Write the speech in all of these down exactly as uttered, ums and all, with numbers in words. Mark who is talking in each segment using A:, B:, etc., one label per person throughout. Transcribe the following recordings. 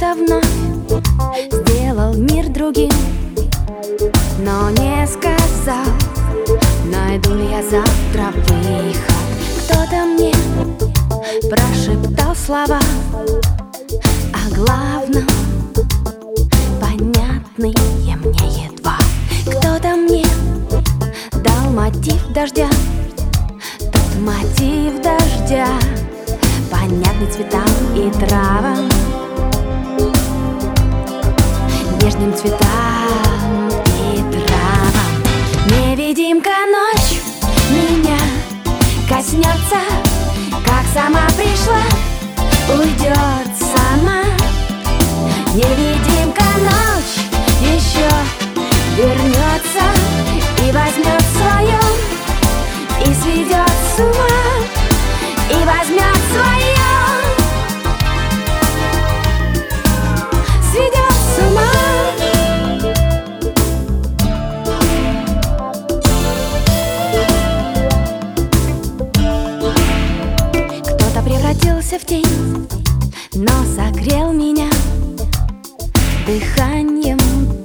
A: Кто-то вновь сделал мир другим, но не сказал, найду ли я завтра выход. Кто-то мне прошептал слова о главном, понятные мне едва. Кто-то мне дал мотив дождя, тот мотив дождя понятный цветам и травам, нежным цветам и травам. Невидимка ночь меня коснется, как сама пришла, уйдет сама. Невидимка ночь еще вернется и возьмет свое, и сведет с ума, и возьмет свое, сведет с ума. Кто-то превратился в тень, но согрел меня дыханием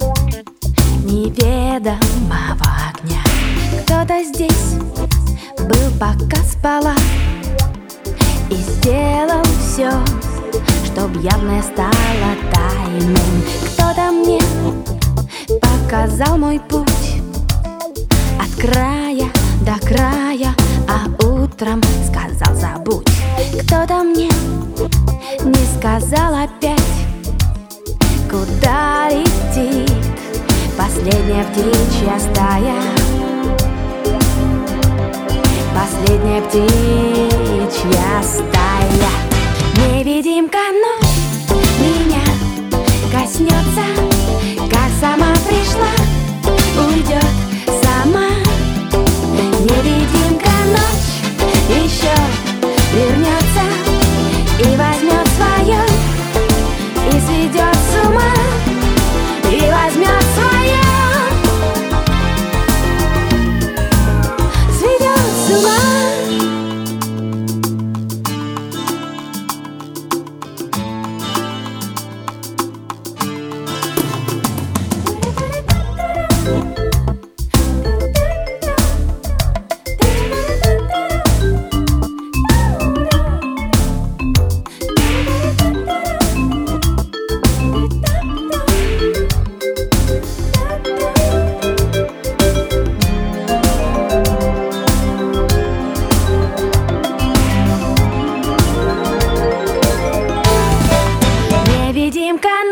A: неведомого огня. Кто-то здесь был, пока спала, и сделал все, чтоб явное стало тайным. Кто-то мне показал мой путь от края до края, а утром сказал забудь. Кто-то мне не сказал опять, куда летит последняя птичья стая, последняя птичья стая. Невидимка ночь меня коснется, как сама пришла, уйдет сама. Невидимка ночь еще вернется и возьмет свое, и сведет с ума, и возьмет свое, сведет с ума. Невидимка